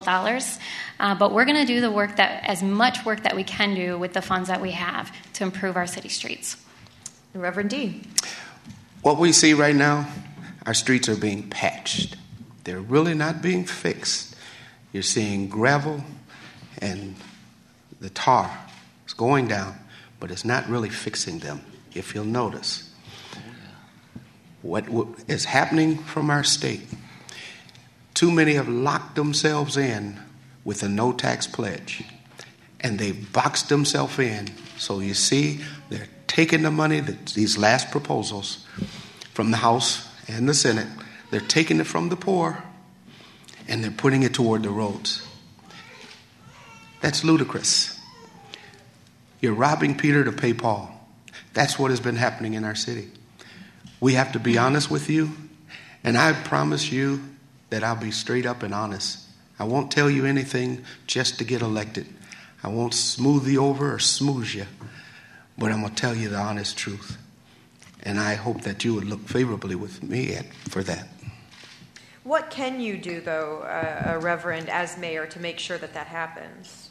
dollars. But we're going to do as much work that we can do with the funds that we have to improve our city streets. Reverend D. What we see right now, our streets are being patched. They're really not being fixed. You're seeing gravel and the tar is going down, but it's not really fixing them, if you'll notice. What is happening from our state, too many have locked themselves in with a no tax pledge, and they've boxed themselves in. So you see, they're taking the money, these last proposals from the House and the Senate, they're taking it from the poor, and they're putting it toward the roads. That's ludicrous. You're robbing Peter to pay Paul. That's what has been happening in our city. We have to be honest with you, and I promise you that I'll be straight up and honest. I won't tell you anything just to get elected. I won't smooth you over or smooze you, but I'm going to tell you the honest truth. And I hope that you would look favorably with me for that. What can you do, though, Reverend, as mayor, to make sure that that happens?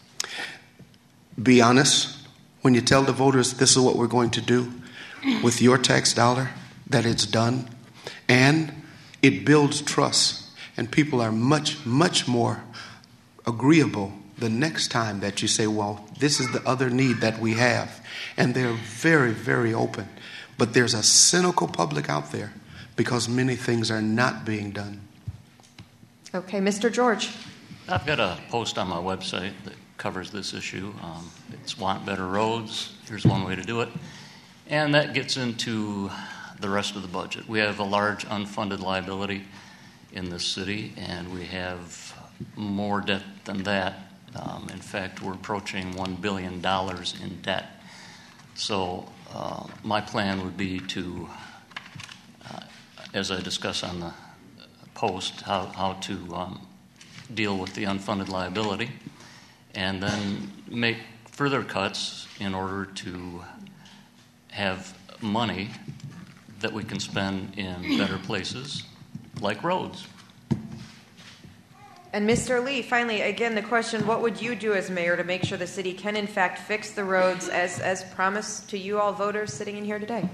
Be honest. When you tell the voters this is what we're going to do with your tax dollar, that it's done. And it builds trust. And people are much, much more agreeable the next time that you say, well, this is the other need that we have. And they're very, very open. But there's a cynical public out there because many things are not being done. Okay, Mr. George. I've got a post on my website that covers this issue. It's Want Better Roads. Here's one way to do it. And that gets into the rest of the budget. We have a large unfunded liability in this city, and we have more debt than that. In fact, we're approaching $1 billion in debt. So my plan would be to, as I discuss on the post, how to deal with the unfunded liability, and then make further cuts in order to have money that we can spend in better places, like roads. And Mr. Lee, finally, again, the question, what would you do as mayor to make sure the city can, in fact, fix the roads as promised to you all voters sitting in here today?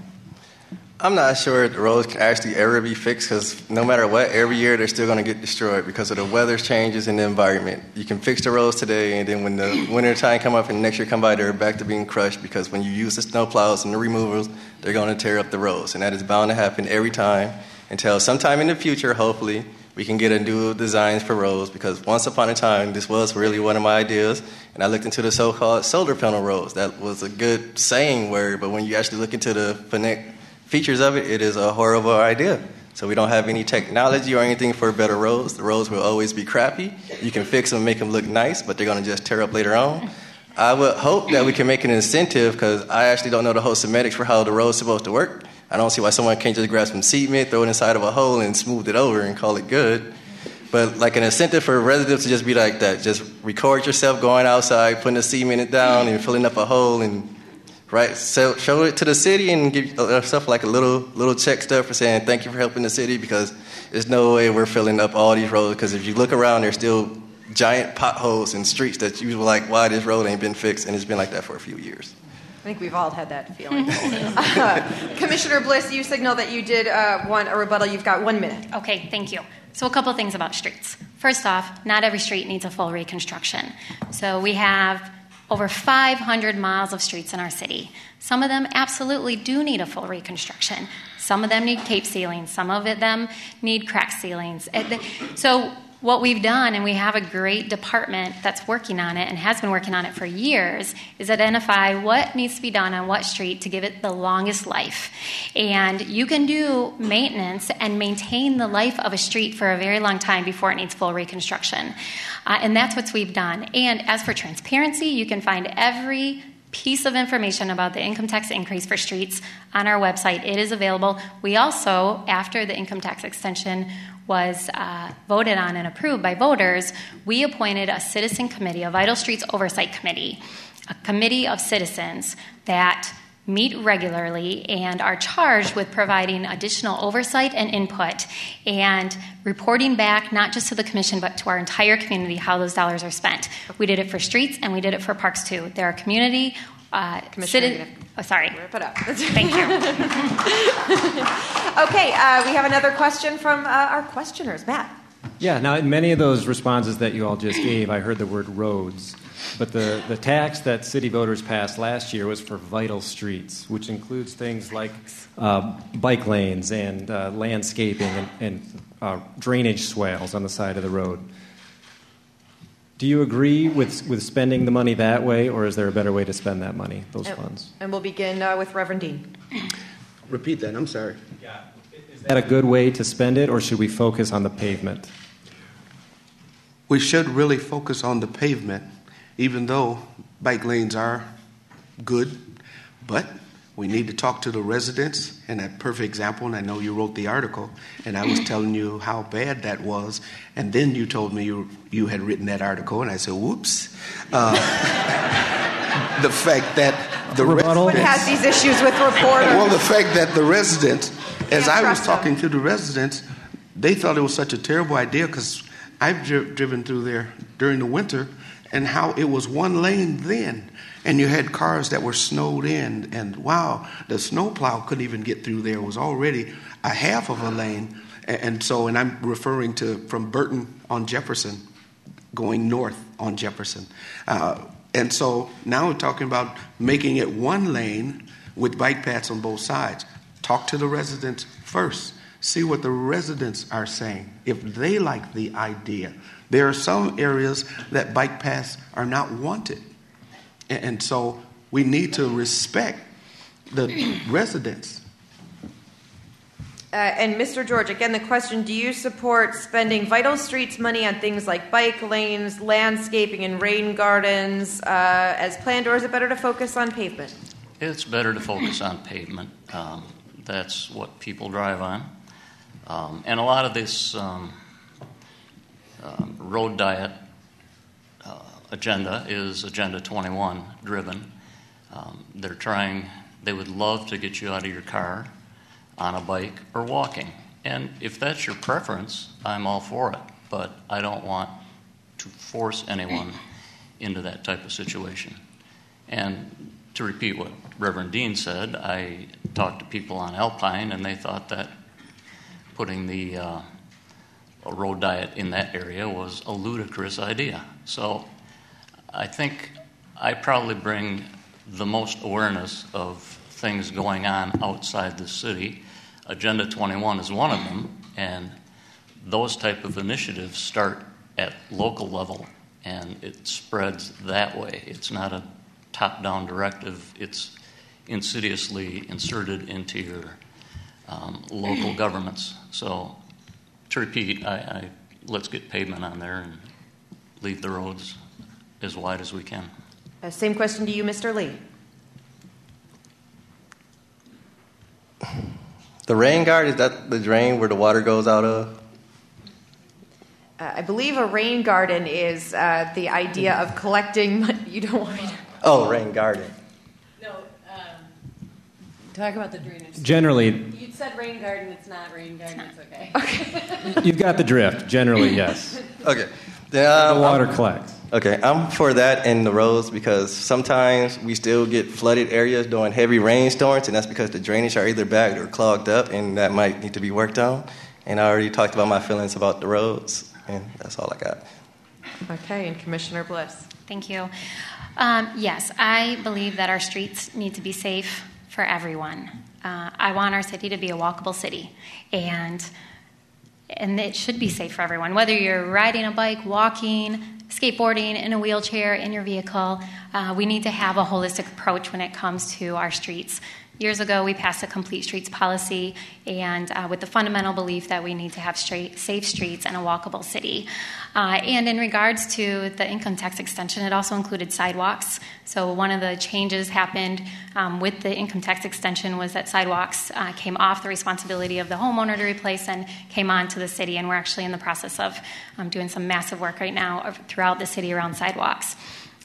I'm not sure if the roads can actually ever be fixed because no matter what, every year they're still going to get destroyed because of the weather changes in the environment. You can fix the roads today, and then when the winter time come up and next year come by, they're back to being crushed because when you use the snow plows and the removals, they're going to tear up the roads. And that is bound to happen every time until sometime in the future, hopefully, we can get a new designs for roads because once upon a time, this was really one of my ideas. And I looked into the so-called solar panel roads. That was a good saying word, but when you actually look into the features of it, it is a horrible idea. So we don't have any technology or anything for better roads. The roads will always be crappy. You can fix them and make them look nice, but they're going to just tear up later on. I would hope that we can make an incentive because I actually don't know the whole semantics for how the road's supposed to work. I don't see why someone can't just grab some cement, throw it inside of a hole, and smooth it over and call it good. But like an incentive for residents to just be like that. Just record yourself going outside, putting the cement down and filling up a hole and right, so show it to the city and give yourself like a little check stuff for saying thank you for helping the city because there's no way we're filling up all these roads because if you look around, there's still giant potholes in streets that you were like, why this road ain't been fixed, and it's been like that for a few years. I think we've all had that feeling. Commissioner Bliss, you signaled that you did want a rebuttal. You've got 1 minute. Okay, thank you. So a couple things about streets. First off, not every street needs a full reconstruction. So we have over 500 miles of streets in our city. Some of them absolutely do need a full reconstruction. Some of them need tape ceilings. Some of them need crack ceilings. So what we've done, and we have a great department that's working on it and has been working on it for years, is identify what needs to be done on what street to give it the longest life. And you can do maintenance and maintain the life of a street for a very long time before it needs full reconstruction. And that's what we've done. And as for transparency, you can find every piece of information about the income tax increase for streets on our website. It is available. We also, after the income tax extension was voted on and approved by voters, we appointed a citizen committee, a Vital Streets Oversight Committee, a committee of citizens that meet regularly and are charged with providing additional oversight and input and reporting back not just to the commission but to our entire community how those dollars are spent. We did it for streets and we did it for parks too. There are community sorry. Wrap it up. Thank you. Okay, we have another question from our questioners. Matt. Yeah, now in many of those responses that you all just gave, I heard the word roads. But the tax that city voters passed last year was for vital streets, which includes things like bike lanes and landscaping and drainage swales on the side of the road. Do you agree with spending the money that way, or is there a better way to spend that money, those funds? And we'll begin with Reverend Dean. Repeat that, I'm sorry. Yeah. Is that a good way to spend it, or should we focus on the pavement? We should really focus on the pavement, even though bike lanes are good, but we need to talk to the residents. And a perfect example, and I know you wrote the article, and I was telling you how bad that was, and then you told me you had written that article, and I said, whoops. The fact that the What has these issues with reporters? Well, the fact that the residents, as I was talking to the residents, they thought it was such a terrible idea because I've driven through there during the winter, and how it was one lane then, and you had cars that were snowed in, and wow, the snowplow couldn't even get through there. It was already a half of a lane, and I'm referring to from Burton on Jefferson, going north on Jefferson. And so now we're talking about making it one lane with bike paths on both sides. Talk to the residents first. See what the residents are saying, if they like the idea. There are some areas that bike paths are not wanted. And so we need to respect the residents. And Mr. George, again, the question, do you support spending vital streets money on things like bike lanes, landscaping, and rain gardens as planned, or is it better to focus on pavement? It's better to focus on pavement. That's what people drive on. And a lot of this road diet agenda is Agenda 21 driven. They would love to get you out of your car on a bike or walking. And if that's your preference, I'm all for it. But I don't want to force anyone into that type of situation. And to repeat what Reverend Dean said, I talked to people on Alpine, and they thought that putting the a road diet in that area was a ludicrous idea. So I think I probably bring the most awareness of things going on outside the city. Agenda 21 is one of them, and those type of initiatives start at local level, and it spreads that way. It's not a top-down directive. It's insidiously inserted into your local governments. So, to repeat, let's get pavement on there and leave the roads as wide as we can. Same question to you, Mr. Lee. The rain guard, is that the drain where the water goes out of? I believe a rain garden is the idea of collecting. You don't want me to. Oh, rain garden. No, talk about the drainage. Generally, You said rain garden, it's not rain garden, it's okay. you've got the drift. Generally, yes. Okay. The water collects. Okay, I'm for that in the roads because sometimes we still get flooded areas during heavy rainstorms, and that's because the drainage are either bagged or clogged up, and that might need to be worked on. And I already talked about my feelings about the roads, and that's all I got. Okay, and Commissioner Bliss. Thank you. Yes, I believe that our streets need to be safe for everyone. I want our city to be a walkable city, and it should be safe for everyone, whether you're riding a bike, walking, skateboarding, in a wheelchair, in your vehicle. We need to have a holistic approach when it comes to our streets. Years ago, we passed a complete streets policy, and with the fundamental belief that we need to have safe streets and a walkable city. And in regards to the income tax extension, it also included sidewalks. So one of the changes happened with the income tax extension was that sidewalks came off the responsibility of the homeowner to replace and came on to the city, and we're actually in the process of doing some massive work right now throughout the city around sidewalks.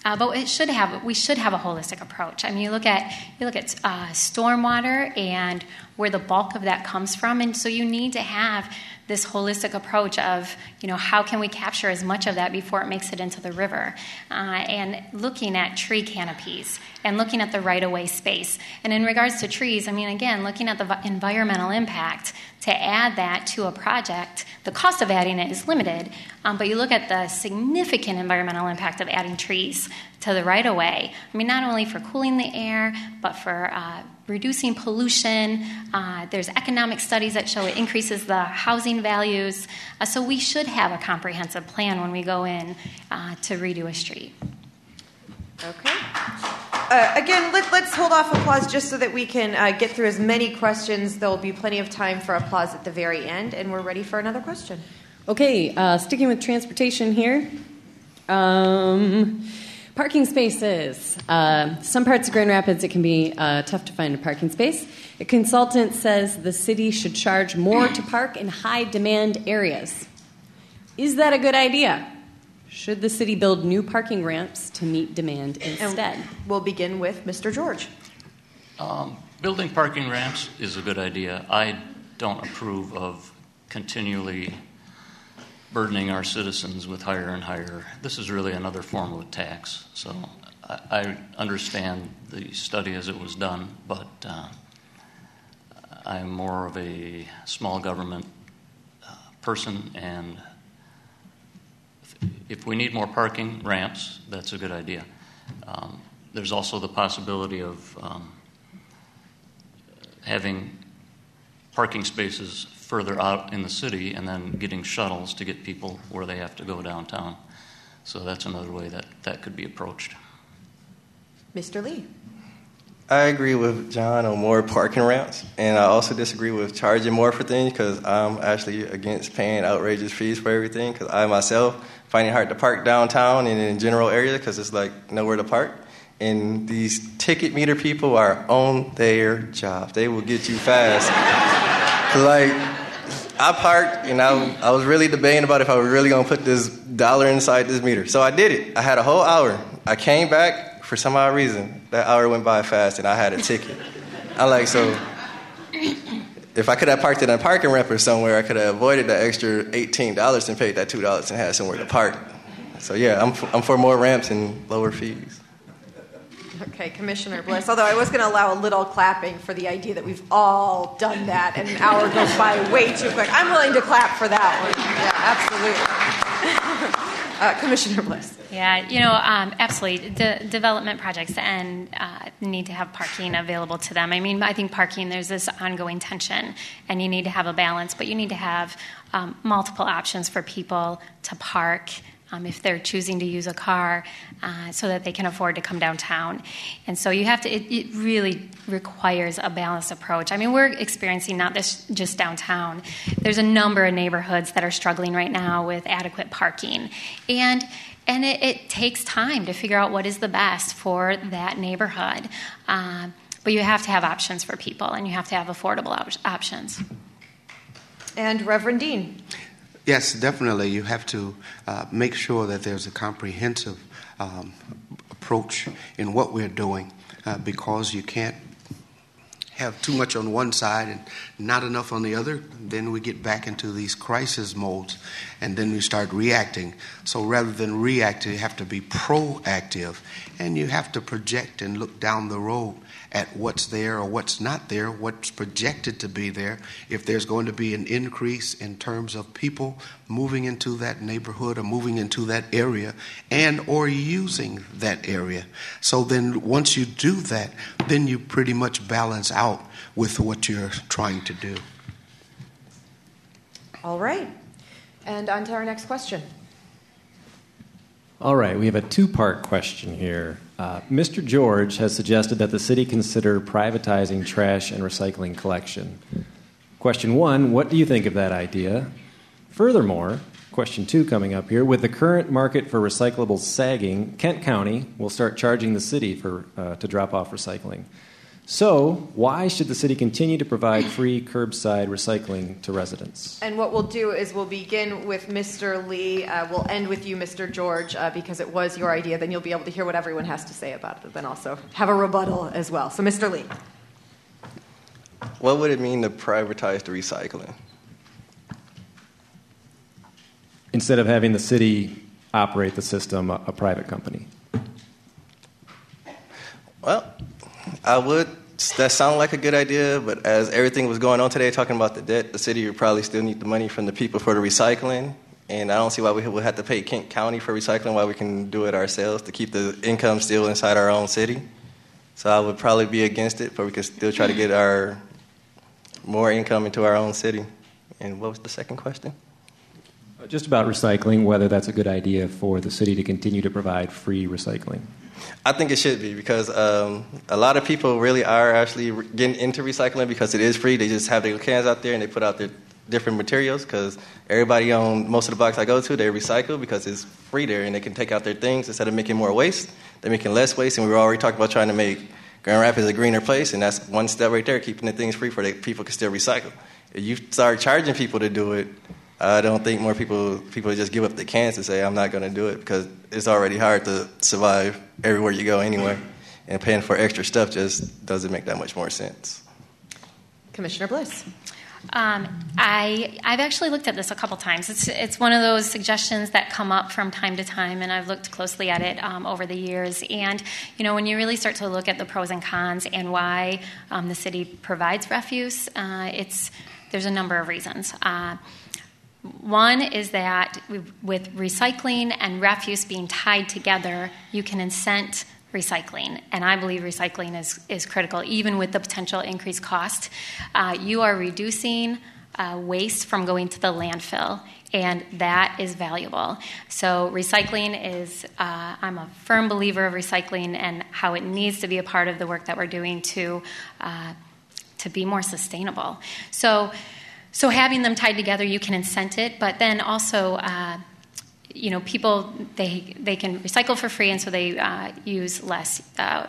But we should have a holistic approach. I mean, you look at stormwater and where the bulk of that comes from, and so you need to have this holistic approach of, how can we capture as much of that before it makes it into the river, and looking at tree canopies and looking at the right-of-way space. And in regards to trees, I mean, again, looking at the environmental impact, to add that to a project, the cost of adding it is limited, but you look at the significant environmental impact of adding trees to the right-of-way. I mean, not only for cooling the air, but for reducing pollution. There's economic studies that show it increases the housing values. So we should have a comprehensive plan when we go in to redo a street. Okay. Again, let's hold off applause just so that we can get through as many questions. There will be plenty of time for applause at the very end, and we're ready for another question. Okay, sticking with transportation here. Parking spaces. Some parts of Grand Rapids, it can be tough to find a parking space. A consultant says the city should charge more to park in high-demand areas. Is that a good idea? Should the city build new parking ramps to meet demand instead? And we'll begin with Mr. George. Building parking ramps is a good idea. I don't approve of continually burdening our citizens with higher and higher. This is really another form of a tax. So I understand the study as it was done, but I'm more of a small government person, and if we need more parking ramps, that's a good idea. There's also the possibility of having parking spaces further out in the city and then getting shuttles to get people where they have to go downtown. So that's another way that could be approached. Mr. Lee. I agree with John on more parking ramps, and I also disagree with charging more for things because I'm actually against paying outrageous fees for everything because I myself find it hard to park downtown and in general areas because it's like nowhere to park. And these ticket meter people are on their job. They will get you fast. Like, I parked, and I was really debating about if I was really going to put this dollar inside this meter. So I did it. I had a whole hour. I came back. For some odd reason, that hour went by fast, and I had a ticket. I'm like, so if I could have parked it on a parking ramp or somewhere, I could have avoided the extra $18 and paid that $2 and had somewhere to park. So, yeah, I'm for more ramps and lower fees. Okay, Commissioner Bliss. Although I was going to allow a little clapping for the idea that we've all done that and an hour goes by way too quick. I'm willing to clap for that one. Yeah, absolutely. Commissioner Bliss. Yeah, absolutely. Development projects and need to have parking available to them. I mean, I think parking, there's this ongoing tension, and you need to have a balance, but you need to have multiple options for people to park if they're choosing to use a car so that they can afford to come downtown. And so you have to, it really requires a balanced approach. I mean, we're experiencing not this just downtown. There's a number of neighborhoods that are struggling right now with adequate parking. And it takes time to figure out what is the best for that neighborhood. But you have to have options for people, and you have to have affordable options. And Reverend Dean. Yes, definitely. You have to make sure that there's a comprehensive approach in what we're doing because you can't have too much on one side and not enough on the other. Then we get back into these crisis modes, and then we start reacting. So rather than reacting, you have to be proactive, and you have to project and look down the road at what's there or what's not there, what's projected to be there, if there's going to be an increase in terms of people moving into that neighborhood or moving into that area and or using that area. So then once you do that, then you pretty much balance out with what you're trying to do. All right. And on to our next question. All right, we have a two-part question here. Mr. George has suggested that the city consider privatizing trash and recycling collection. Question one, what do you think of that idea? Furthermore, question two coming up here, with the current market for recyclables sagging, Kent County will start charging the city to drop off recycling. So, why should the city continue to provide free curbside recycling to residents? And what we'll do is we'll begin with Mr. Lee. We'll end with you, Mr. George, because it was your idea. Then you'll be able to hear what everyone has to say about it, and then also have a rebuttal as well. So, Mr. Lee. What would it mean to privatize the recycling? Instead of having the city operate the system, a private company. Well, that sounds like a good idea, but as everything was going on today, talking about the debt, the city would probably still need the money from the people for the recycling, and I don't see why we would have to pay Kent County for recycling while we can do it ourselves to keep the income still inside our own city. So I would probably be against it, but we could still try to get our more income into our own city. And what was the second question? Just about recycling, whether that's a good idea for the city to continue to provide free recycling. I think it should be, because a lot of people really are actually getting into recycling because it is free. They just have their cans out there and they put out their different materials, because everybody on most of the blocks I go to, they recycle because it's free there and they can take out their things instead of making more waste. They're making less waste, and we were already talking about trying to make Grand Rapids a greener place, and that's one step right there, keeping the things free for that people can still recycle. If you start charging people to do it, I don't think more people just give up the cans and say, I'm not going to do it, because it's already hard to survive everywhere you go anyway. And paying for extra stuff just doesn't make that much more sense. Commissioner Bliss. I've actually looked at this a couple times. It's one of those suggestions that come up from time to time, and I've looked closely at it over the years. And, when you really start to look at the pros and cons and why the city provides refuse, there's a number of reasons. One is that with recycling and refuse being tied together, you can incent recycling, and I believe recycling is critical, even with the potential increased cost. You are reducing waste from going to the landfill, and that is valuable. So recycling is, I'm a firm believer of recycling and how it needs to be a part of the work that we're doing to be more sustainable. So having them tied together, you can incent it, but then also, people, they can recycle for free, and so they use less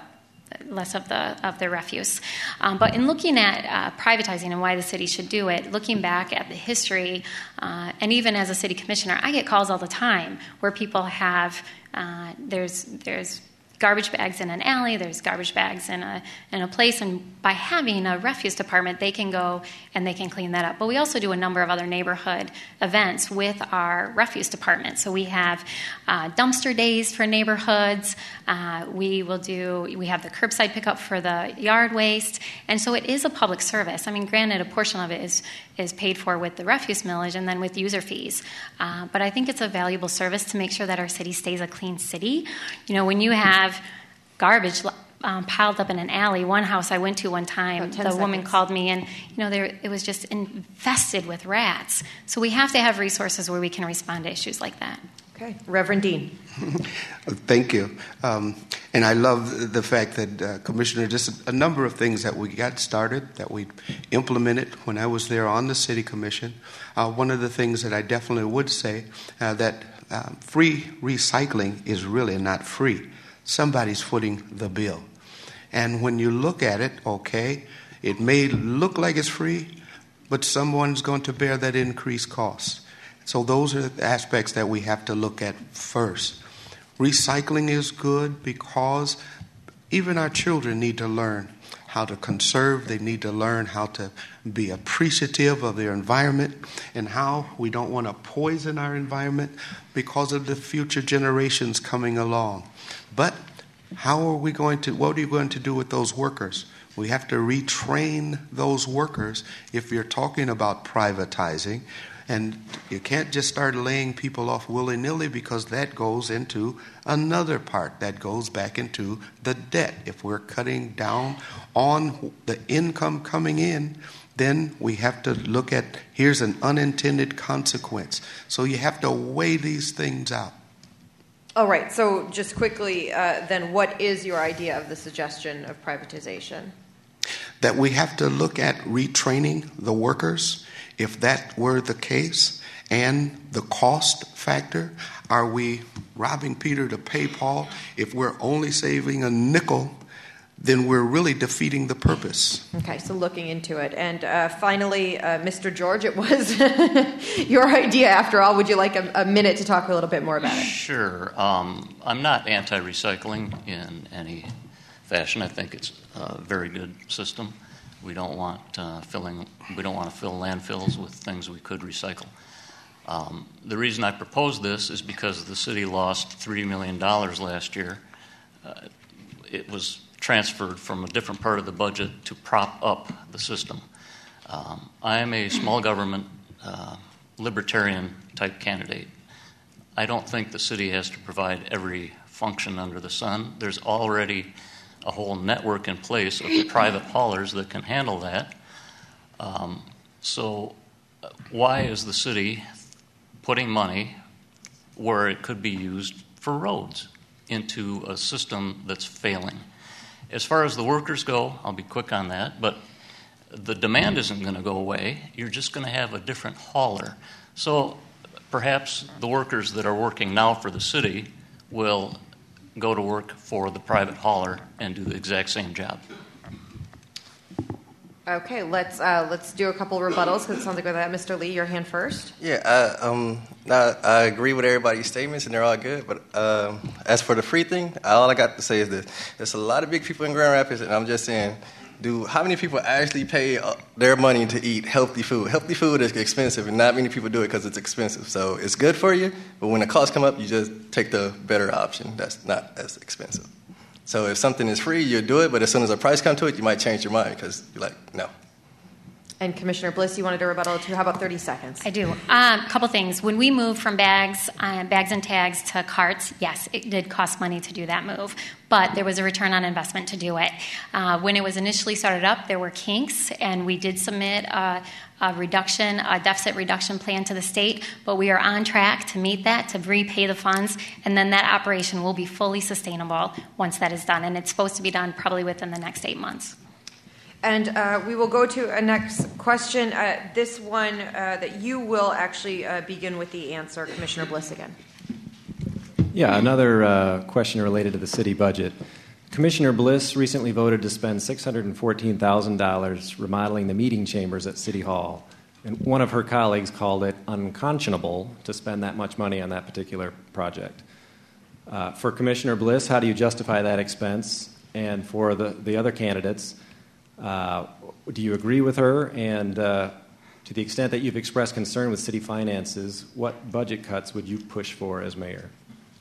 of their refuse. But in looking at privatizing and why the city should do it, looking back at the history, and even as a city commissioner, I get calls all the time where people have, there's garbage bags in an alley, there's garbage bags in a place, and by having a refuse department, they can go and they can clean that up. But we also do a number of other neighborhood events with our refuse department. So we have dumpster days for neighborhoods. We have the curbside pickup for the yard waste, and so it is a public service. I mean, granted, a portion of it is paid for with the refuse millage and then with user fees. But I think it's a valuable service to make sure that our city stays a clean city. When you have garbage piled up in an alley. One house I went to one time, the woman called me, and it was just infested with rats. So we have to have resources where we can respond to issues like that. Okay, Reverend Dean. Thank you. And I love the fact that, Commissioner, just a number of things that we got started, that we implemented when I was there on the City Commission. One of the things that I definitely would say, that free recycling is really not free. Somebody's footing the bill. And when you look at it, okay, it may look like it's free, but someone's going to bear that increased cost. So those are the aspects that we have to look at first. Recycling is good because even our children need to learn how to conserve. They need to learn how to be appreciative of their environment and how we don't want to poison our environment because of the future generations coming along. But what are you going to do with those workers? We have to retrain those workers if you're talking about privatizing. And you can't just start laying people off willy-nilly, because that goes into another part. That goes back into the debt. If we're cutting down on the income coming in, then we have to look at, here's an unintended consequence. So you have to weigh these things out. All right, so just quickly, then what is your idea of the suggestion of privatization? That we have to look at retraining the workers. If that were the case, and the cost factor, are we robbing Peter to pay Paul? If we're only saving a nickel then we're really defeating the purpose. Okay, so looking into it. And finally, Mr. George, it was your idea after all. Would you like a minute to talk a little bit more about it? Sure. I'm not anti-recycling in any fashion. I think it's a very good system. We don't want to fill landfills with things we could recycle. The reason I propose this is because the city lost $3 million last year. It was transferred from a different part of the budget to prop up the system. I am a small government libertarian type candidate. I don't think the city has to provide every function under the sun. There's already a whole network in place of private haulers that can handle that. So why is the city putting money where it could be used for roads into a system that's failing? As far as the workers go, I'll be quick on that, but the demand isn't going to go away. You're just going to have a different hauler. So perhaps the workers that are working now for the city will go to work for the private hauler and do the exact same job. Okay, let's do a couple rebuttals because it sounds like with that, Mr. Lee, your hand first. Yeah, I agree with everybody's statements, and they're all good. But as for the free thing, all I got to say is this. There's a lot of big people in Grand Rapids, and I'm just saying, how many people actually pay their money to eat healthy food? Healthy food is expensive, and not many people do it because it's expensive. So it's good for you, but when the costs come up, you just take the better option that's not as expensive. So if something is free, you'll do it, but as soon as the price comes to it, you might change your mind because you're like, no. And Commissioner Bliss, you wanted to rebuttal too. How about 30 seconds? I do. A couple things. When we moved from bags and tags to carts, yes, it did cost money to do that move, but there was a return on investment to do it. When it was initially started up, there were kinks, and we did submit a deficit reduction plan to the state, but we are on track to meet that, to repay the funds, and then that operation will be fully sustainable once that is done, and it's supposed to be done probably within the next 8 months. And we will go to a next question. This one that you will actually begin with the answer, Commissioner Bliss again. Yeah, another question related to the city budget. Commissioner Bliss recently voted to spend $614,000 remodeling the meeting chambers at City Hall. And one of her colleagues called it unconscionable to spend that much money on that particular project. For Commissioner Bliss, how do you justify that expense? And for the other candidates, do you agree with her? And to the extent that you've expressed concern with city finances, what budget cuts would you push for as mayor?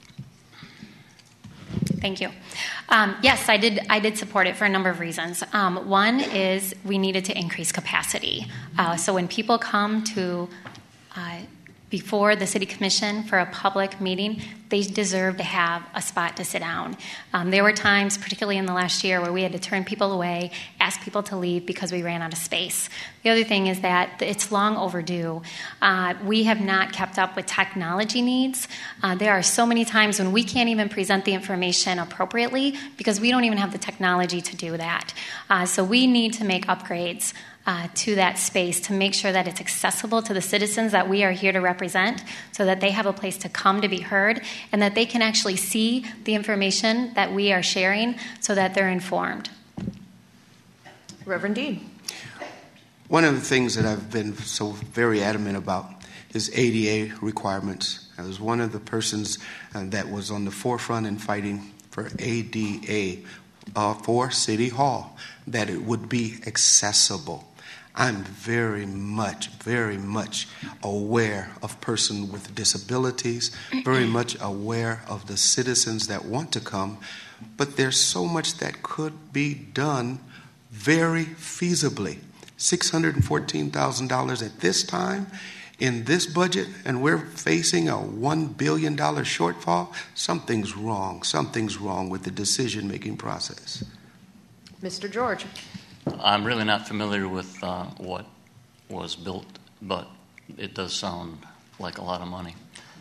Thank you. Yes, I did support it for a number of reasons. One is we needed to increase capacity. So when people come to before the city commission for a public meeting, they deserve to have a spot to sit down. There were times, particularly in the last year, where we had to turn people away, ask people to leave because we ran out of space. The other thing is that it's long overdue. We have not kept up with technology needs. There are so many times when we can't even present the information appropriately because we don't even have the technology to do that. So we need to make upgrades to that space to make sure that it's accessible to the citizens that we are here to represent so that they have a place to come to be heard and that they can actually see the information that we are sharing so that they're informed. Reverend Dean. One of the things that I've been so very adamant about is ADA requirements. I was one of the persons that was on the forefront in fighting for ADA for City Hall, that it would be accessible. I'm very much aware of persons with disabilities, very much aware of the citizens that want to come, but there's so much that could be done very feasibly. $614,000 at this time in this budget, and we're facing a $1 billion shortfall. Something's wrong. Something's wrong with the decision-making process. Mr. George. I'm really not familiar with what was built, but it does sound like a lot of money.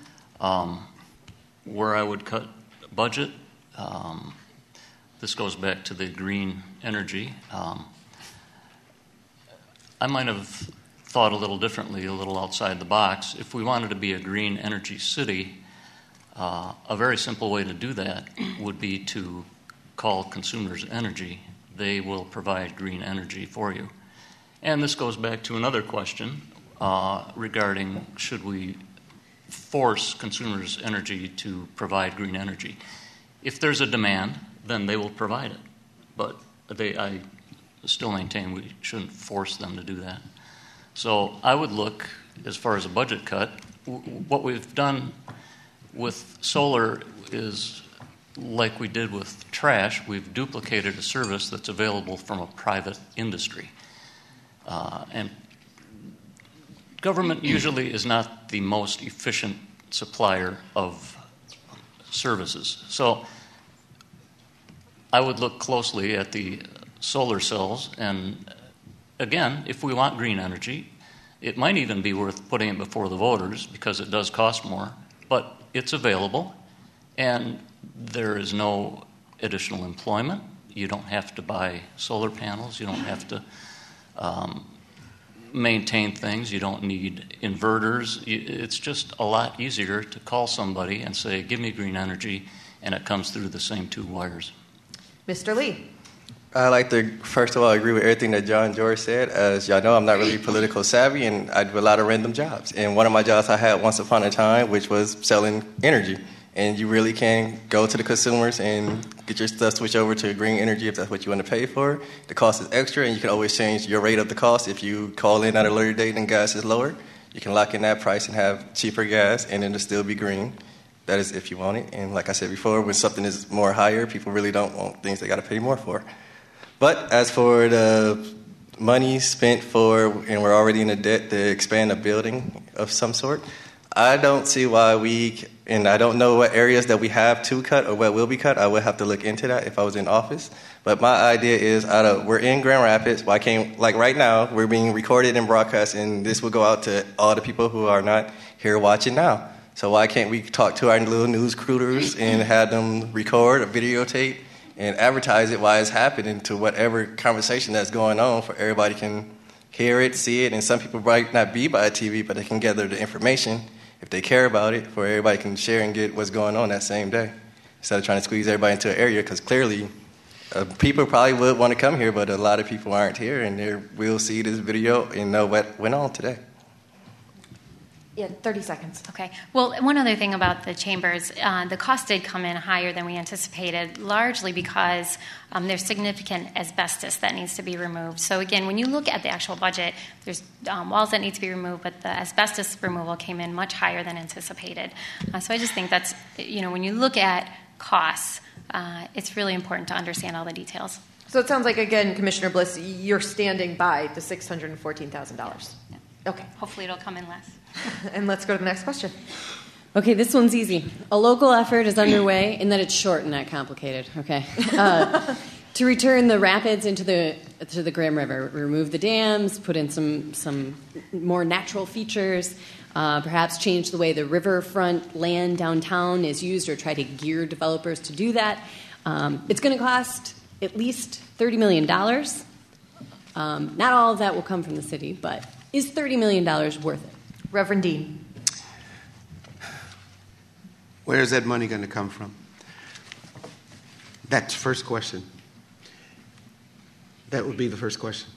Where I would cut budget, this goes back to the green energy. I might have thought a little differently, a little outside the box. If we wanted to be a green energy city, a very simple way to do that would be to call Consumers Energy. They will provide green energy for you. And this goes back to another question regarding should we force Consumers Energy to provide green energy. If there's a demand, then they will provide it. But I still maintain we shouldn't force them to do that. So I would look, as far as a budget cut, what we've done with solar is like we did with trash. We've duplicated a service that's available from a private industry. And government usually is not the most efficient supplier of services. So I would look closely at the solar cells, and again, if we want green energy, it might even be worth putting it before the voters because it does cost more, but it's available, and there is no additional employment. You don't have to buy solar panels. You don't have to maintain things. You don't need inverters. It's just a lot easier to call somebody and say, give me green energy, and it comes through the same two wires. Mr. Lee. I like to, first of all, agree with everything that John George said. As y'all know, I'm not really political savvy, and I do a lot of random jobs. And one of my jobs I had once upon a time, which was selling energy. And you really can go to the consumers and get your stuff switched over to green energy if that's what you want to pay for. The cost is extra, and you can always change your rate of the cost. If you call in at a later date and gas is lower, you can lock in that price and have cheaper gas, and it'll still be green. That is if you want it. And like I said before, when something is more higher, people really don't want things they got to pay more for. But as for the money spent for, and we're already in a debt to expand a building of some sort, I don't see why and I don't know what areas that we have to cut or what will be cut. I would have to look into that if I was in office. But my idea is, we're in Grand Rapids. Why can't, like right now, we're being recorded and broadcast, and this will go out to all the people who are not here watching now. So why can't we talk to our little news crews and have them record or videotape and advertise it while it's happening to whatever conversation that's going on, for everybody can hear it, see it, and some people might not be by a TV, but they can gather the information if they care about it, for everybody can share and get what's going on that same day, instead of trying to squeeze everybody into an area, because clearly people probably would want to come here, but a lot of people aren't here, and they will see this video and know what went on today. Yeah, 30 seconds. Okay. Well, one other thing about the chambers, the cost did come in higher than we anticipated, largely because there's significant asbestos that needs to be removed. So again, when you look at the actual budget, there's walls that need to be removed, but the asbestos removal came in much higher than anticipated. So I just think that's, when you look at costs, it's really important to understand all the details. So it sounds like, again, Commissioner Bliss, you're standing by the $614,000. Yeah. Okay. Hopefully it'll come in less. And let's go to the next question. Okay, this one's easy. A local effort is underway in that it's short and not complicated. Okay, to return the rapids to the Grand River, remove the dams, put in some more natural features, perhaps change the way the riverfront land downtown is used, or try to gear developers to do that. It's going to cost at least $30 million. Not all of that will come from the city, but is $30 million worth it? Reverend Dean. Where is that money going to come from? That's the first question. That would be the first question.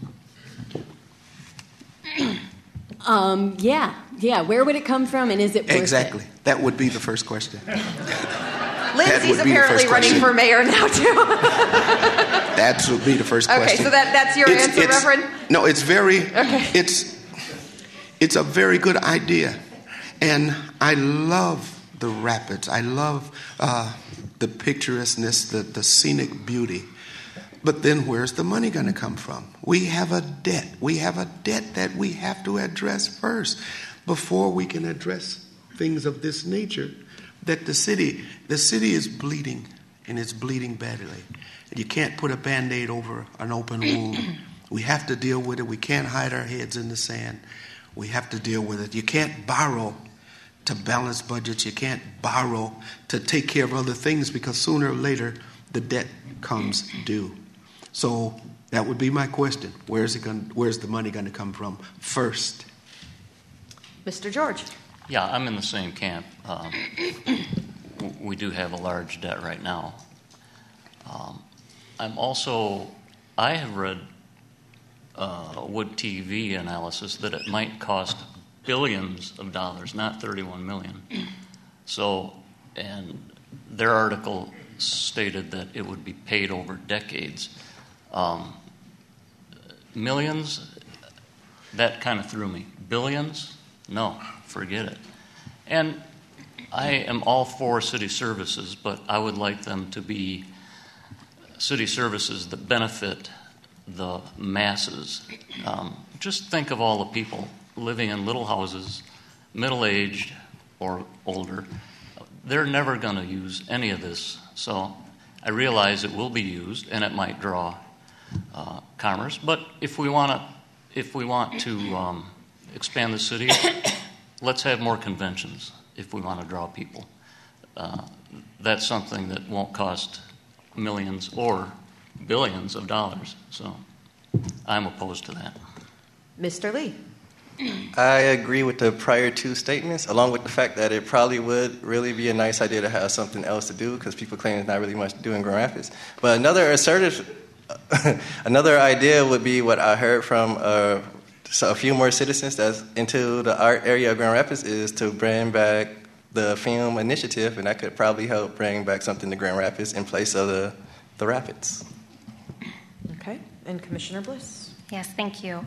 Yeah. Where would it come from, and is it worth Exactly. it? That would be the first question. Lindsay's apparently running for mayor now, too. That would be the first question. Okay, so that's your answer, Reverend? No, it's very, okay. It's a very good idea. And I love the rapids. I love the picturesqueness, the scenic beauty. But then where's the money going to come from? We have a debt. We have a debt that we have to address first before we can address things of this nature. That the city is bleeding, and it's bleeding badly. You can't put a Band-Aid over an open wound. We have to deal with it. We can't hide our heads in the sand. We have to deal with it. You can't borrow to balance budgets. You can't borrow to take care of other things, because sooner or later the debt comes due. So that would be my question. Where's the money going to come from first? Mr. George. Yeah, I'm in the same camp. We do have a large debt right now. I have read Wood TV analysis that it might cost billions of dollars, not 31 million. So, and their article stated that it would be paid over decades. Millions, that kind of threw me. Billions? No, forget it. And I am all for city services, but I would like them to be city services that benefit the masses. Just think of all the people living in little houses, middle-aged or older. They're never going to use any of this. So I realize it will be used, and it might draw commerce. But if we want to expand the city, let's have more conventions. If we want to draw people, that's something that won't cost millions or billions of dollars. So I'm opposed to that. Mr. Lee. I agree with the prior two statements, along with the fact that it probably would really be a nice idea to have something else to do, because people claim there's not really much to do in Grand Rapids. But another idea would be what I heard from a few more citizens that's into the art area of Grand Rapids, is to bring back the film initiative, and that could probably help bring back something to Grand Rapids in place of the Rapids. Okay, and Commissioner Bliss. Yes, thank you.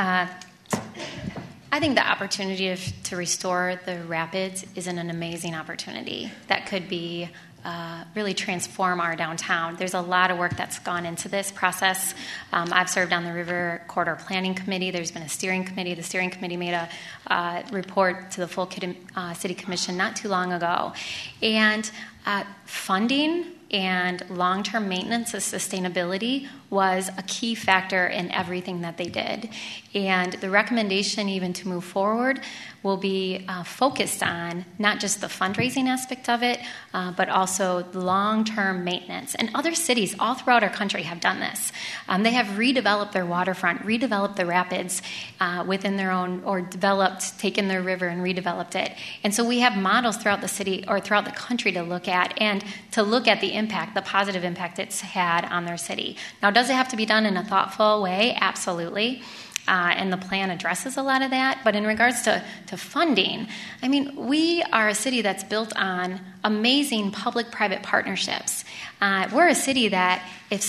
I think the opportunity to restore the Rapids is an amazing opportunity that could be really transform our downtown. There's a lot of work that's gone into this process. I've served on the River Corridor Planning Committee. There's been a steering committee. The steering committee made a report to the full City Commission not too long ago. And funding and long-term maintenance of sustainability was a key factor in everything that they did. And the recommendation even to move forward will be focused on not just the fundraising aspect of it, but also the long-term maintenance. And other cities all throughout our country have done this. They have redeveloped their waterfront, redeveloped the rapids within their own, or taken their river and redeveloped it. And so we have models throughout the city or throughout the country to look at, and to look at the impact, the positive impact it's had on their city. Now, does it have to be done in a thoughtful way? Absolutely. And the plan addresses a lot of that. But in regards to funding, I mean, we are a city that's built on amazing public-private partnerships. We're a city that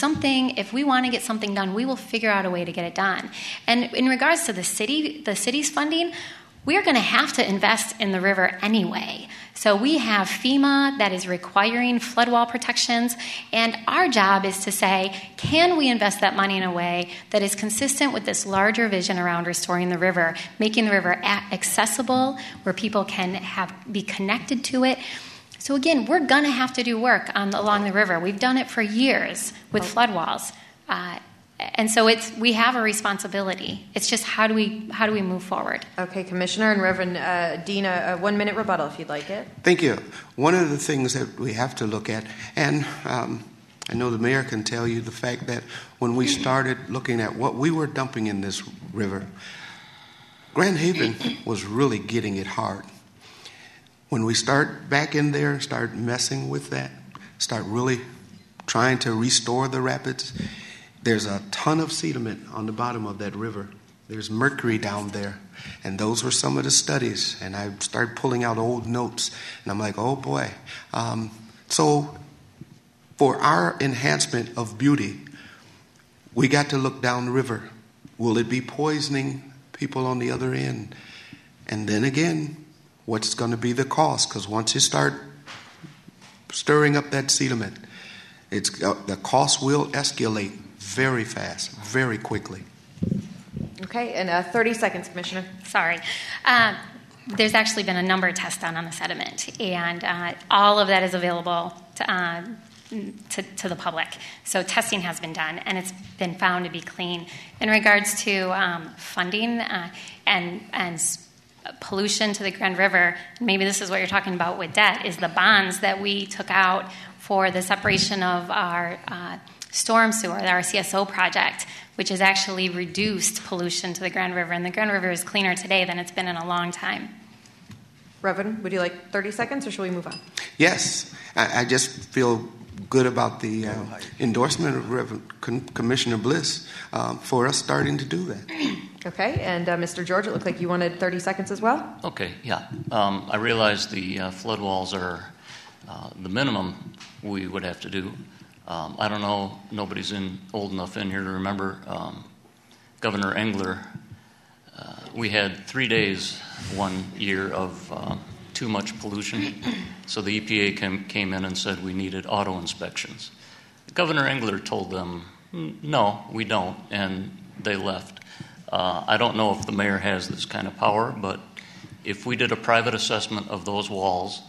if we want to get something done, we will figure out a way to get it done. And in regards to the city's funding, we are going to have to invest in the river anyway. So we have FEMA that is requiring flood wall protections, and our job is to say, can we invest that money in a way that is consistent with this larger vision around restoring the river, making the river accessible, where people can be connected to it. So again, we're going to have to do work along the river. We've done it for years with flood walls. And so we have a responsibility. It's just how do we move forward? Okay, Commissioner, and Reverend Dean, a 1 minute rebuttal if you'd like it. Thank you. One of the things that we have to look at, and I know the mayor can tell you the fact that when we started looking at what we were dumping in this river, Grand Haven was really getting it hard. When we start back in there, start messing with that, start really trying to restore the rapids, there's a ton of sediment on the bottom of that river. There's mercury down there. And those were some of the studies. And I started pulling out old notes. And I'm like, oh boy. So for our enhancement of beauty, we got to look down the river. Will it be poisoning people on the other end? And then again, what's going to be the cost? Because once you start stirring up that sediment, the cost will escalate very fast, very quickly. Okay, and 30 seconds, Commissioner. Sorry. There's actually been a number of tests done on the sediment, and all of that is available to the public. So testing has been done, and it's been found to be clean. In regards to funding and pollution to the Grand River, maybe this is what you're talking about with debt, is the bonds that we took out for the separation of our storm sewer, our CSO project, which has actually reduced pollution to the Grand River. And the Grand River is cleaner today than it's been in a long time. Reverend, would you like 30 seconds, or shall we move on? Yes. I just feel good about the endorsement of Commissioner Bliss for us starting to do that. Okay, and Mr. George, it looked like you wanted 30 seconds as well. Okay, yeah. I realize the flood walls are the minimum we would have to do. I don't know, nobody's old enough in here to remember Governor Engler. We had 3 days one year of too much pollution, so the EPA came in and said we needed auto inspections. Governor Engler told them, no, we don't, and they left. I don't know if the mayor has this kind of power, but if we did a private assessment of those walls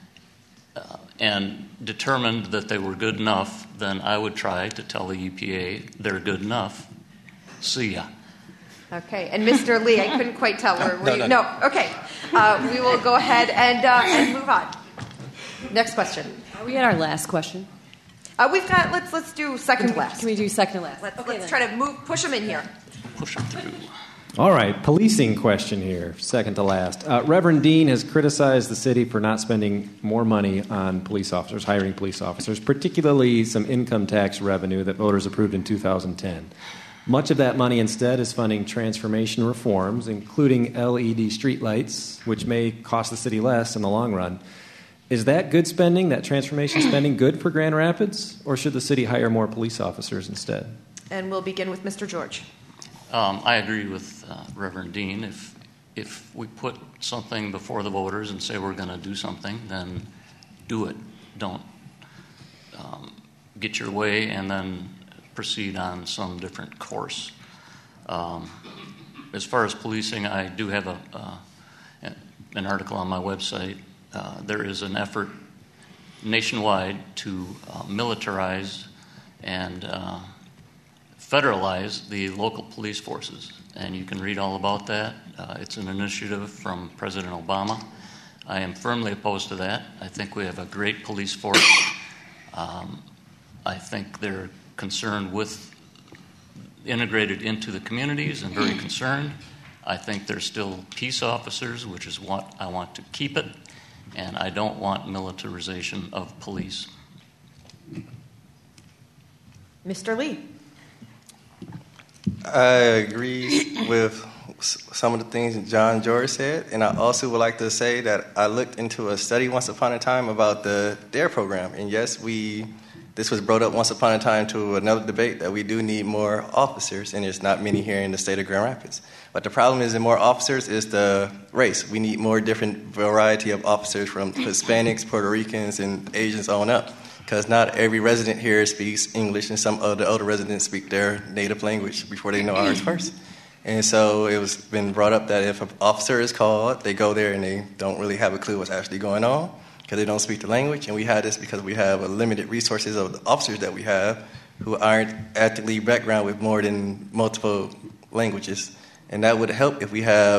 and determined that they were good enough, then I would try to tell the EPA they're good enough. See ya. Okay, and Mr. Lee, I couldn't quite tell. No. Okay, we will go ahead and move on. Next question. Are we at our last question? We've got. Let's do second to last. Can we do second to last? Let's try to push them in here. Push them through. All right, policing question here, second to last. Reverend Dean has criticized the city for not spending more money on police officers, hiring police officers, particularly some income tax revenue that voters approved in 2010. Much of that money instead is funding transformation reforms, including LED streetlights, which may cost the city less in the long run. Is that good spending, that transformation spending, good for Grand Rapids, or should the city hire more police officers instead? And we'll begin with Mr. George. I agree with Reverend Dean. If we put something before the voters and say we're going to do something, then do it. Don't get your way and then proceed on some different course. As far as policing, I do have an article on my website. There is an effort nationwide to militarize and federalize the local police forces, and you can read all about that. It's an initiative from President Obama. I am firmly opposed to that. I think we have a great police force. I think they're concerned with integrated into the communities and very concerned. I think they're still peace officers, which is what I want to keep it, and I don't want militarization of police. Mr. Lee. I agree with some of the things John George said, and I also would like to say that I looked into a study once upon a time about the DARE program, and yes, this was brought up once upon a time to another debate that we do need more officers, and there's not many here in the state of Grand Rapids. But the problem is, in more officers is the race. We need more different variety of officers from Hispanics, Puerto Ricans, and Asians on up, because not every resident here speaks English, and some of the older residents speak their native language before they know ours first. And so it was been brought up that if an officer is called, they go there and they don't really have a clue what's actually going on, because they don't speak the language. And we had this because we have a limited resources of the officers that we have who aren't actively background with more than multiple languages. And that would help if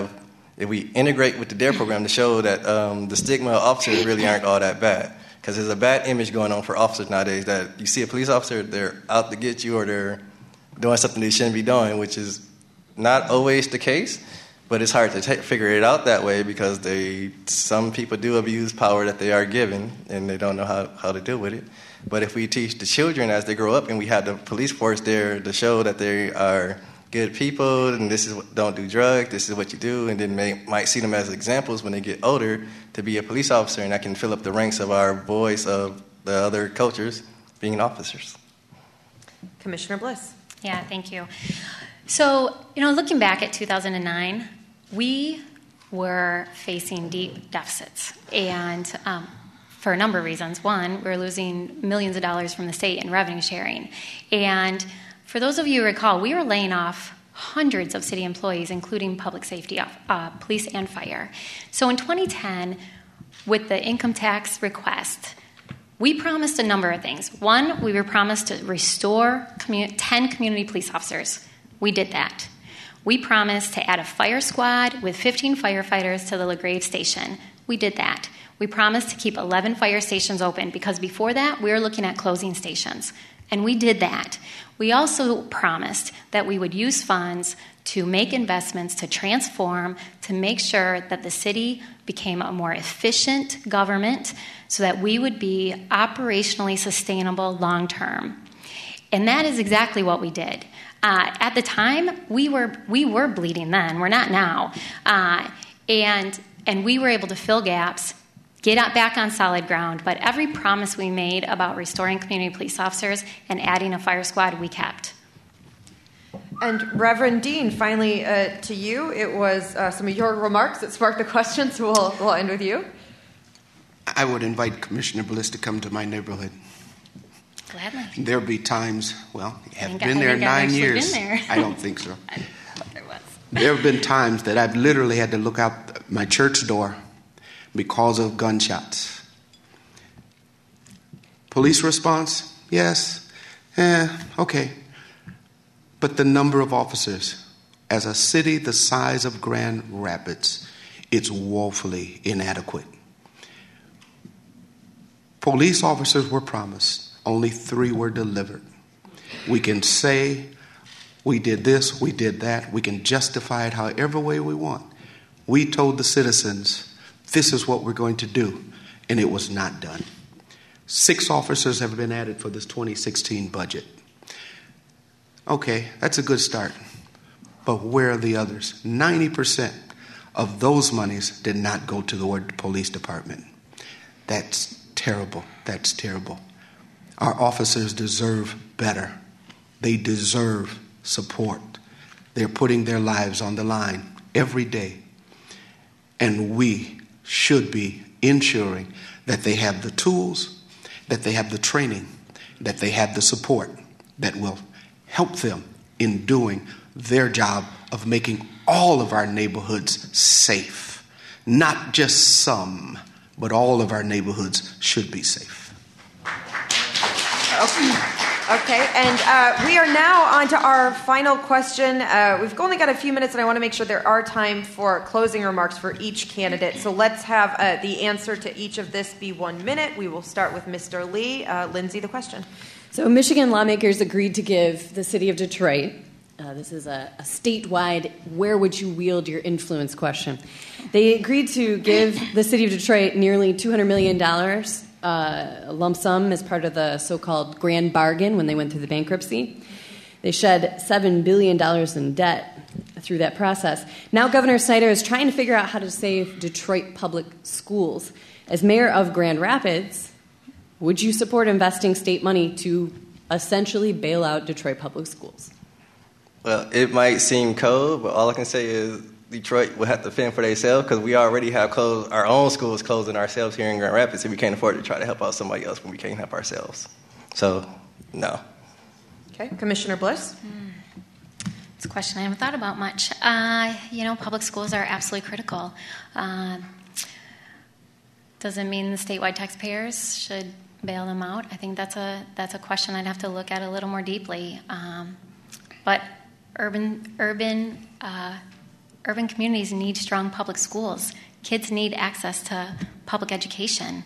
we integrate with the DARE program to show that the stigma of officers really aren't all that bad. Because there's a bad image going on for officers nowadays that you see a police officer, they're out to get you or they're doing something they shouldn't be doing, which is not always the case. But it's hard to figure it out that way because some people do abuse power that they are given and they don't know how to deal with it. But if we teach the children as they grow up and we have the police force there to show that they are good people and don't do drugs, this is what you do, and then might see them as examples when they get older to be a police officer, and that can fill up the ranks of our boys of the other cultures being officers. Commissioner Bliss. Yeah, thank you. So, looking back at 2009, we were facing deep deficits, and for a number of reasons. One, we were losing millions of dollars from the state in revenue sharing. And for those of you who recall, we were laying off hundreds of city employees, including public safety, police and fire. So in 2010, with the income tax request, we promised a number of things. One, we were promised to restore 10 community police officers. We did that. We promised to add a fire squad with 15 firefighters to the LaGrave station. We did that. We promised to keep 11 fire stations open because before that, we were looking at closing stations. And we did that. We also promised that we would use funds to make investments, to transform, to make sure that the city became a more efficient government so that we would be operationally sustainable long term. And that is exactly what we did. At the time, we were bleeding then. We're not now. And we were able to fill gaps, get back on solid ground, but every promise we made about restoring community police officers and adding a fire squad, we kept. And Reverend Dean, finally to you, it was some of your remarks that sparked the question, so we'll end with you. I would invite Commissioner Bliss to come to my neighborhood. Gladly. There'll be times, well, you haven't been there 9 years. I don't think so. There was. There have been times that I've literally had to look out my church door because of gunshots. Police response? Yes. Okay. But the number of officers, as a city the size of Grand Rapids, it's woefully inadequate. Police officers were promised. Only 3 were delivered. We can say we did this, we did that. We can justify it however way we want. We told the citizens, this is what we're going to do, and it was not done. 6 officers have been added for this 2016 budget. Okay, that's a good start. But where are the others? 90% of those monies did not go to the police department. That's terrible. That's terrible. Our officers deserve better. They deserve support. They're putting their lives on the line every day. And we should be ensuring that they have the tools, that they have the training, that they have the support that will help them in doing their job of making all of our neighborhoods safe. Not just some, but all of our neighborhoods should be safe. Okay, and we are now on to our final question. We've only got a few minutes, and I want to make sure there are time for closing remarks for each candidate. So let's have the answer to each of this be 1 minute. We will start with Mr. Lee. Lindsay, the question. So Michigan lawmakers agreed to give the city of Detroit, this is a statewide, where would you wield your influence question. They agreed to give the city of Detroit nearly $200 million a lump sum as part of the so-called grand bargain when they went through the bankruptcy. They shed $7 billion in debt through that process. Now Governor Snyder is trying to figure out how to save Detroit public schools. As mayor of Grand Rapids, would you support investing state money to essentially bail out Detroit public schools? Well, it might seem cold, but all I can say is Detroit will have to fend for themselves because we already have our own schools closing ourselves here in Grand Rapids, and we can't afford to try to help out somebody else when we can't help ourselves. So, no. Okay, Commissioner Bliss? It's a question I haven't thought about much. Public schools are absolutely critical. Doesn't mean the statewide taxpayers should bail them out. I think that's a question I'd have to look at a little more deeply. But urban communities need strong public schools. Kids need access to public education.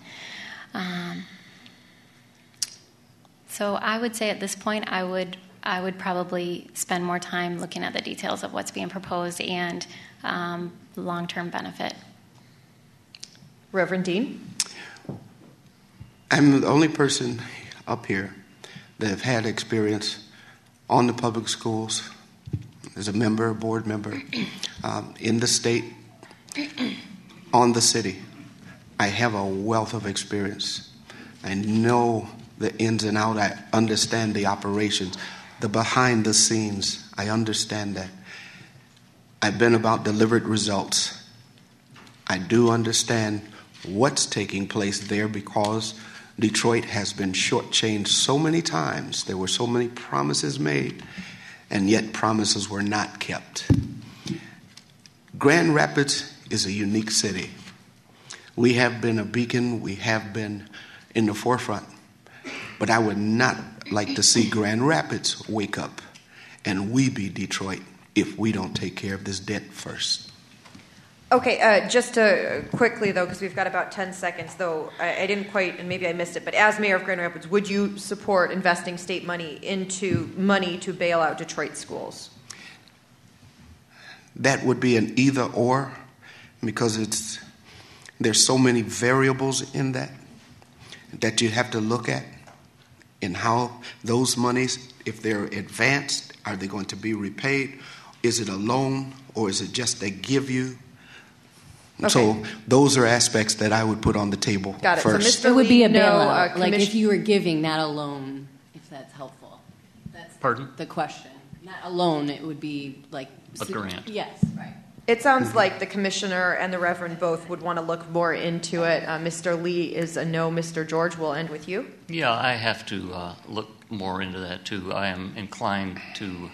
So I would say at this point, I would probably spend more time looking at the details of what's being proposed and long-term benefit. Reverend Dean? I'm the only person up here that have had experience on the public schools as a member, board member, in the state, on the city. I have a wealth of experience. I know the ins and outs. I understand the operations, the behind the scenes. I understand that. I've been about delivered results. I do understand what's taking place there because Detroit has been shortchanged so many times. There were so many promises made, and yet promises were not kept. Grand Rapids is a unique city. We have been a beacon. We have been in the forefront. But I would not like to see Grand Rapids wake up and we be Detroit if we don't take care of this debt first. Okay, just to quickly, though, because we've got about 10 seconds, though, I didn't quite, and maybe I missed it, but as mayor of Grand Rapids, would you support investing state money into money to bail out Detroit schools? that would be an either or, because there's so many variables in that you have to look at, and how those monies, if they're advanced, are they going to be repaid? Is it a loan, or is it just they give you? Okay. So those are aspects that I would put on the table Got it. first. So Mr. It would be a Lee, bailout, like commission- if you were giving, not a loan, if that's helpful. That's Pardon? the question. Not a loan, it would be like... A grant. Yes, right. It sounds like the commissioner and the Reverend both would want to look more into it. Mr. Lee is a no. Mr. George, we'll end with you. Yeah, I have to look more into that too. I am inclined to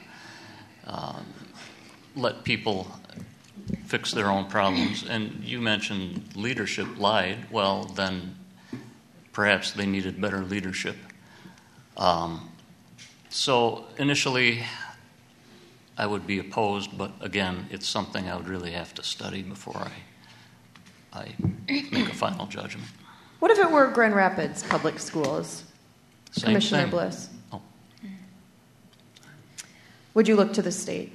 let people fix their own problems. And you mentioned leadership lied. Well, then perhaps they needed better leadership. So initially, I would be opposed, but again, it's something I would really have to study before I make a final judgment. What if it were Grand Rapids Public Schools? Same Commissioner thing. Bliss. Oh. Would you look to the state?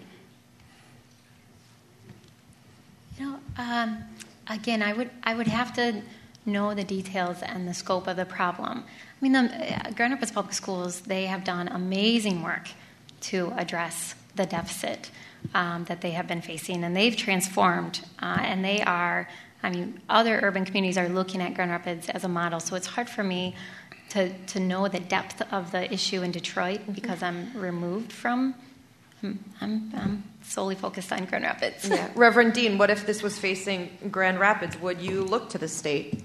Again, I would have to know the details and the scope of the problem. I mean, the Grand Rapids Public Schools, they have done amazing work to address the deficit that they have been facing, and they've transformed, and they are, other urban communities are looking at Grand Rapids as a model, so it's hard for me to know the depth of the issue in Detroit because I'm removed from, I'm solely focused on Grand Rapids. Yeah. Reverend Dean, what if this was facing Grand Rapids? Would you look to the state?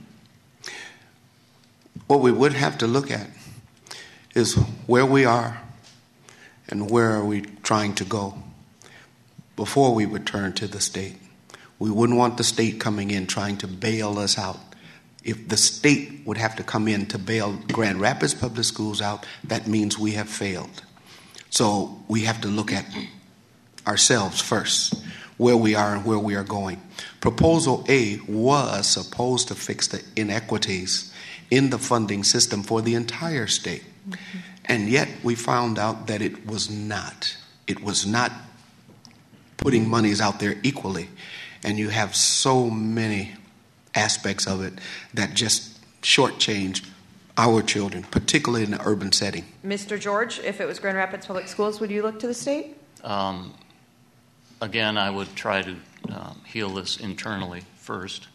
What we would have to look at is where we are and where are we trying to go before we would turn to the state. We wouldn't want the state coming in trying to bail us out. If the state would have to come in to bail Grand Rapids Public Schools out, that means we have failed. So we have to look at ourselves first, where we are and where we are going. Proposal A was supposed to fix the inequities in the funding system for the entire state. Mm-hmm. And yet we found out that it was not. It was not putting monies out there equally. And you have so many aspects of it that just shortchange our children, particularly in the urban setting. Mr. George, if it was Grand Rapids Public Schools, would you look to the state? Again, I would try to heal this internally first.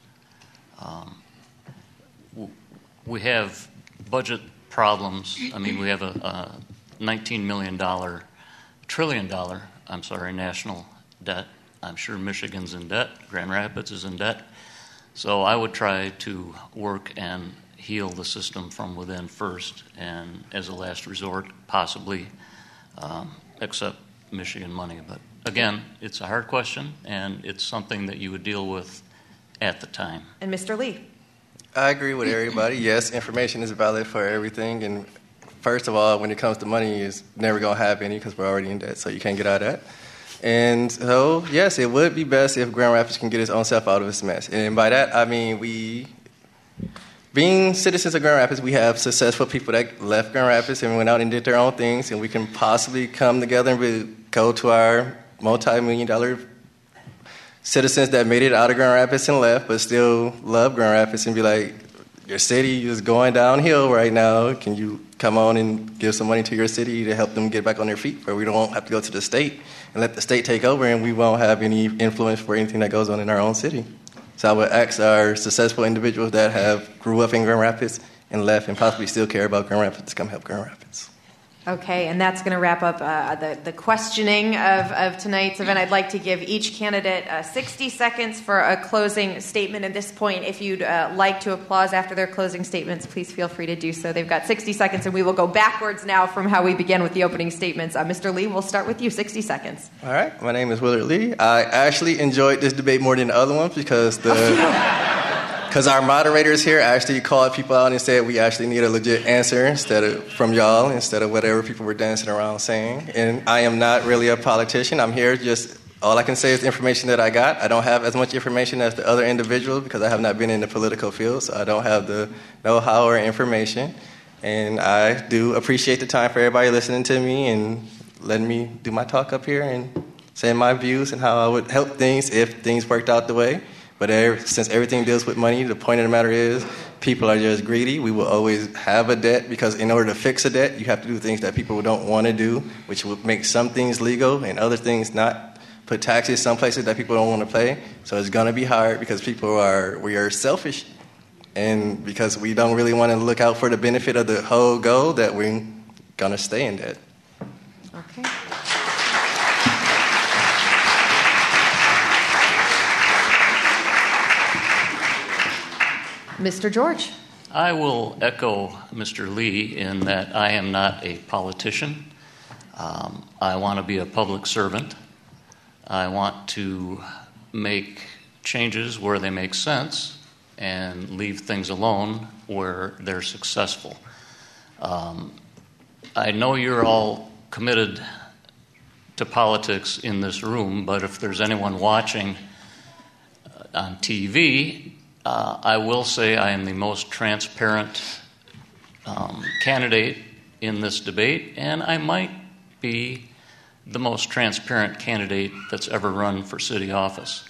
We have budget problems. I mean, we have a $19 trillion national debt. I'm sure Michigan's in debt. Grand Rapids is in debt. So I would try to work and heal the system from within first, and as a last resort, possibly accept Michigan money. But again, it's a hard question, and it's something that you would deal with at the time. And Mr. Lee? I agree with everybody. Yes, information is valid for everything. And first of all, when it comes to money, it's never going to have any because we're already in debt, so you can't get out of that. And so, yes, it would be best if Grand Rapids can get its own self out of its mess. And by that, I mean being citizens of Grand Rapids, we have successful people that left Grand Rapids and went out and did their own things, and we can possibly come together and go to our multi-million-dollar citizens that made it out of Grand Rapids and left but still love Grand Rapids and be like, your city is going downhill right now. Can you come on and give some money to your city to help them get back on their feet, where we don't have to go to the state and let the state take over and we won't have any influence for anything that goes on in our own city? So I would ask our successful individuals that grew up in Grand Rapids and left and possibly still care about Grand Rapids to come help Grand Rapids. Okay, and that's going to wrap up the questioning of tonight's event. I'd like to give each candidate 60 seconds for a closing statement. At this point, if you'd like to applause after their closing statements, please feel free to do so. They've got 60 seconds, and we will go backwards now from how we began with the opening statements. Mr. Lee, we'll start with you. 60 seconds. All right, my name is Willard Lee. I actually enjoyed this debate more than the other ones because our moderators here actually called people out and said we actually need a legit answer from y'all instead of whatever people were dancing around saying. And I am not really a politician. I'm here all I can say is the information that I got. I don't have as much information as the other individuals because I have not been in the political field, so I don't have the know-how or information. And I do appreciate the time for everybody listening to me and letting me do my talk up here. And saying my views and how I would help things if things worked out the way. But since everything deals with money, the point of the matter is people are just greedy. We will always have a debt because in order to fix a debt, you have to do things that people don't want to do, which would make some things legal and other things not. Put taxes some places that people don't want to pay. So it's going to be hard because we are selfish. And because we don't really want to look out for the benefit of the whole goal, that we're going to stay in debt. Okay. Mr. George. I will echo Mr. Lee in that I am not a politician. I want to be a public servant. I want to make changes where they make sense and leave things alone where they're successful. I know you're all committed to politics in this room, but if there's anyone watching on TV, I will say I am the most transparent candidate in this debate, and I might be the most transparent candidate that's ever run for city office.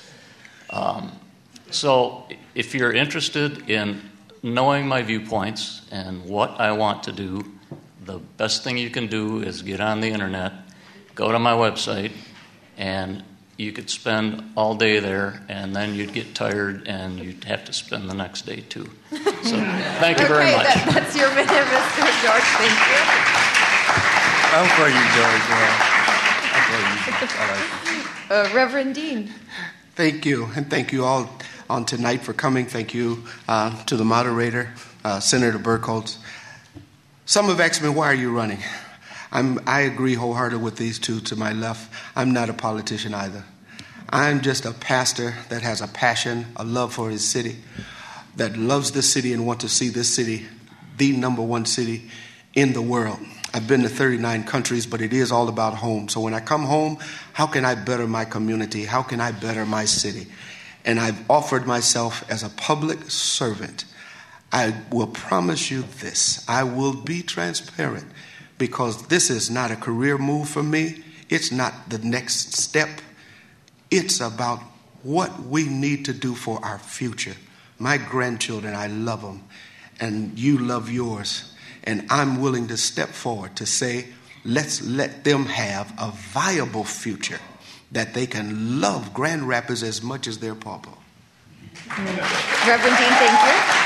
So if you're interested in knowing my viewpoints and what I want to do, the best thing you can do is get on the internet, go to my website, and you could spend all day there, and then you'd get tired, and you'd have to spend the next day too. So thank you very much. That's your minute, Mr. George. Thank you. I'm for you, George. I'm for you. Reverend Dean. Thank you, and thank you all on tonight for coming. Thank you to the moderator, Senator Burkholz. Some have asked me, why are you running? I agree wholeheartedly with these two to my left. I'm not a politician either. I'm just a pastor that has a passion, a love for his city, that loves this city and wants to see this city the number one city in the world. I've been to 39 countries, but it is all about home. So when I come home, how can I better my community? How can I better my city? And I've offered myself as a public servant. I will promise you this. I will be transparent because this is not a career move for me. It's not the next step. It's about what we need to do for our future. My grandchildren, I love them, and you love yours. And I'm willing to step forward to say, let's let them have a viable future that they can love Grand Rapids as much as their papa. Reverend Dean, thank you.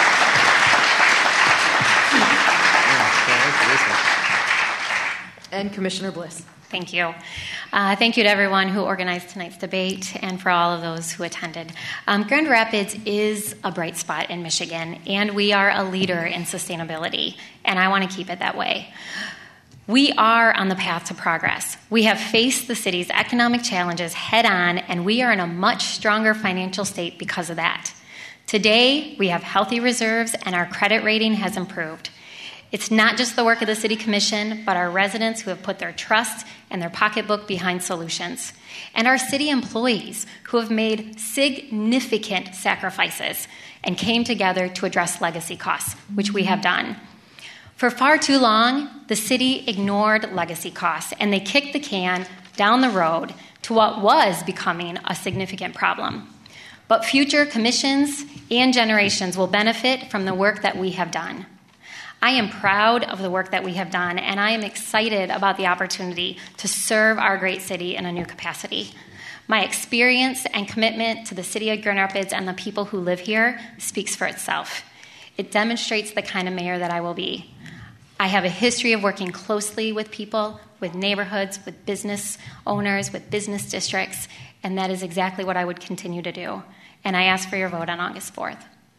And Commissioner Bliss. Thank you. Thank you to everyone who organized tonight's debate and for all of those who attended. Grand Rapids is a bright spot in Michigan, and we are a leader in sustainability, and I want to keep it that way. We are on the path to progress. We have faced the city's economic challenges head on, and we are in a much stronger financial state because of that. Today, we have healthy reserves, and our credit rating has improved. It's not just the work of the City Commission, but our residents who have put their trust and their pocketbook behind solutions, and our city employees who have made significant sacrifices and came together to address legacy costs, which we have done. For far too long, the city ignored legacy costs, and they kicked the can down the road to what was becoming a significant problem. But future commissions and generations will benefit from the work that we have done. I am proud of the work that we have done, and I am excited about the opportunity to serve our great city in a new capacity. My experience and commitment to the city of Grand Rapids and the people who live here speaks for itself. It demonstrates the kind of mayor that I will be. I have a history of working closely with people, with neighborhoods, with business owners, with business districts, and that is exactly what I would continue to do. And I ask for your vote on August 4th.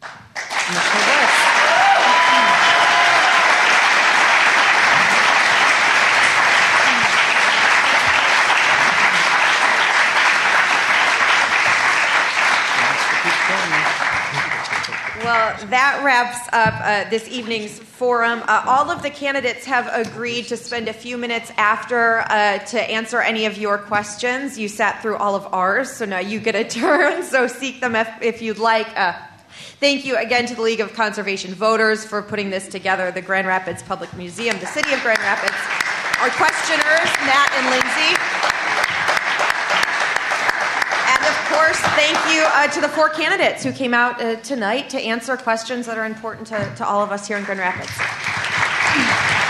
Well, that wraps up this evening's forum. All of the candidates have agreed to spend a few minutes after to answer any of your questions. You sat through all of ours, so now you get a turn, so seek them if you'd like. Thank you again to the League of Conservation Voters for putting this together, the Grand Rapids Public Museum, the City of Grand Rapids, our questioners, Matt and Lindsay. course, thank you to the 4 candidates who came out tonight to answer questions that are important to all of us here in Grand Rapids.